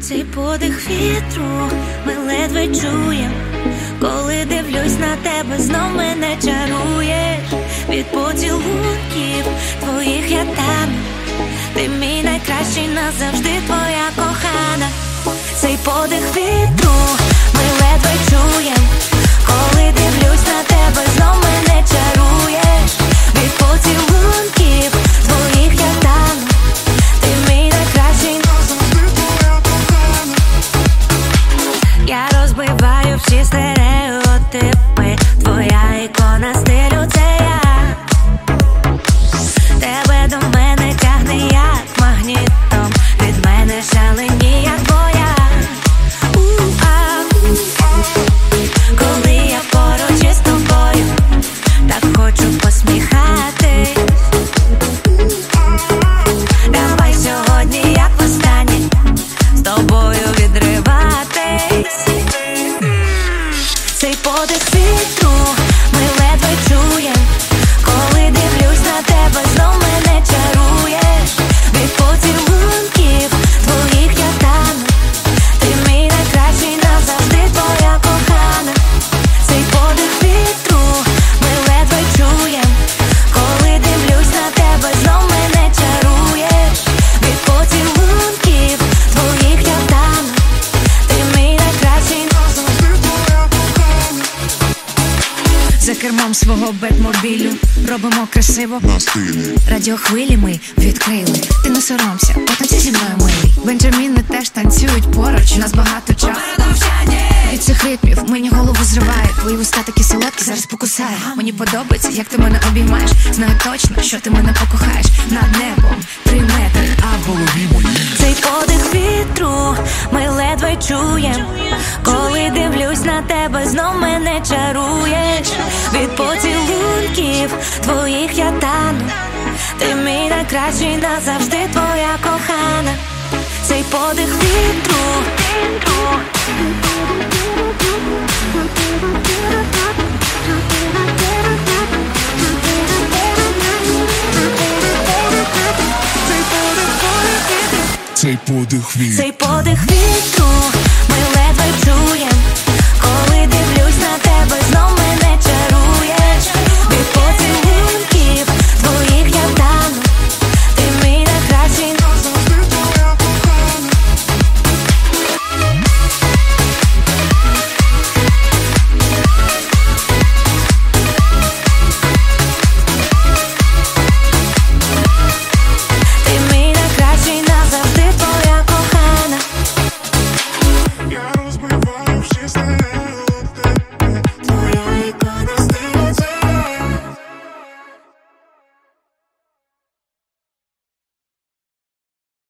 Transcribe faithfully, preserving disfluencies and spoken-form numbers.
Цей подих вітру ми ледве чуєм. Коли дивлюсь на тебе, знов мене чаруєш. Від поцілунків твоїх я тану. Ти мій найкращий, назавжди твоя кохана. Цей подих вітру ми ледве чуєм. Коли дивлюсь на тебе, знов мене чаруєш. Від поцілунків твоїх я тану. Ти мій найкращий, назавжди твоя кохана. Я розбиваю всі стереотипи. Твоя ікона стилю — це я. Тебе до мене тягне як магнітом. Від мене шалені, як боя. Коли я поруч із тобою, так хочу посміхатись. Давай сьогодні, як востаннє, з тобою відриватись. Цей подих вітру ми ледве чуєм. Коли дивлюсь на тебе, знов мене чаруєш. Від поцілунків твоїх я тану. Ти мій найкращий, назавжди твоя кохана. Цей подих вітру ми ледве чуєм. Коли дивлюсь на тебе, знов мене чаруєш. Від поцілунків твоїх я тану. Ти мій найкращий, назавжди твоя кохана. За кермом свого бетмобілю робимо красиво на стилі. Радіохвилі ми відкрили. Ти не соромся, потанці зі мною, милий. Бенджаміни теж танцюють поруч. У нас багато часу. Від цих ритмів мені голову зриває. Твої вуста такі солодкі, зараз покусаю. Мені подобається, як ти мене обіймаєш. Знаю точно, що ти мене покохаєш. Над небом три метри, а в голові мої. Цей подих вітру ми ледве чуєм. Коли дивлюсь на тебе, знов мене чаруєш. Від поцілунків твоїх я тану. Ти мій найкращий, назавжди твоя кохана. Цей подих вітру. Цей подих вітру. Цей подих вітру ми ледве чуєм.